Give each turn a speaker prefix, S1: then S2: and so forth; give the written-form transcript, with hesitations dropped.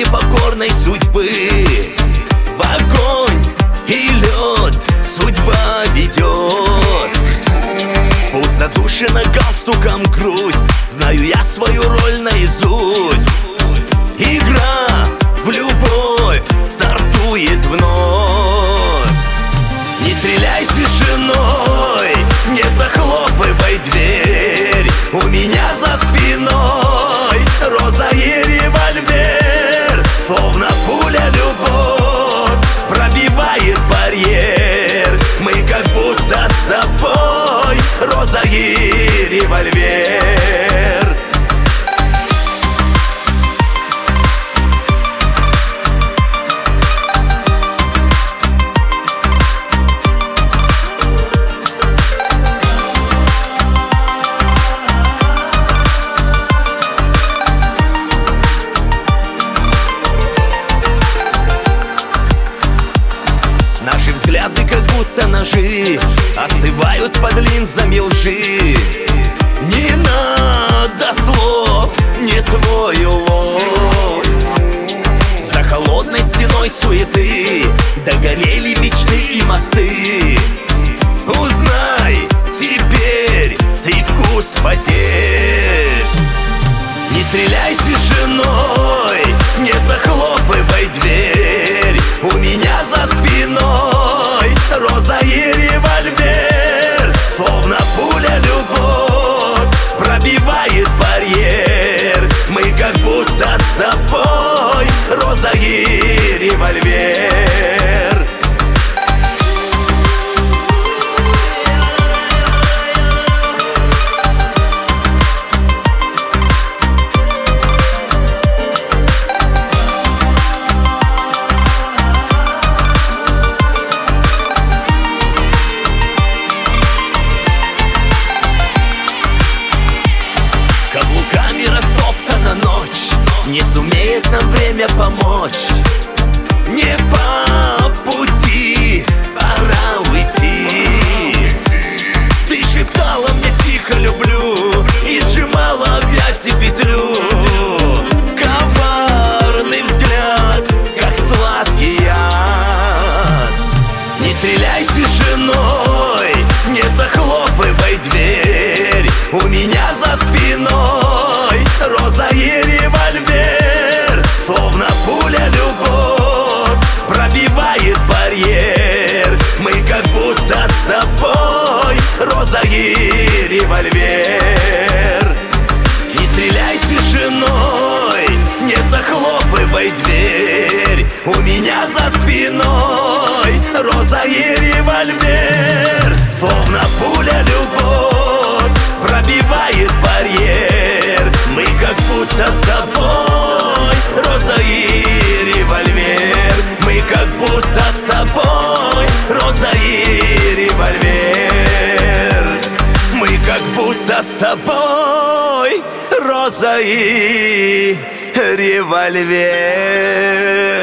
S1: непокорной судьбы. В огонь и лед судьба ведет. Пусть задушена галстуком грусть, знаю я свою роль наизусть. Игра в любовь стартует вновь. Не стреляй тишиной, не захлопывай дверь. У меня за спиной роза и револьвер. Словно пуля любовь пробивает барьер. Мы как будто с тобой роза и револьвер. Наши взгляды как будто ножи остывают под линзами лжи. Не надо слов, не твой улов. За холодной стеной суеты догорели мечты и мосты. Узнай теперь ты вкус потерь. Не стреляй тишиной, не захлопывай дверь. У меня за спиной роза и револьвер. Словно пуля любовь пробивает барьер. Мы как будто с тобой роза и револьвер. Каблуками растоптана ночь, не сумеет нам время помочь. Не по пути, пора уйти. Ты шептала мне тихо люблю и сжимала в объятии петлю. Коварный взгляд, как сладкий яд. Не стреляй тишиной, не захлопывай дверь. У меня за спиной роза и револьвер. Словно пуля любовь пробивает барьер. Мы как будто с тобой роза и револьвер. Не стреляй тишиной, не захлопывай дверь. У меня за спиной роза и револьвер. Словно пуля любовь пробивает барьер. Мы как будто с тобой роза и револьвер. Мы как будто с тобой роза и револьвер. Мы как будто с тобой роза и револьвер.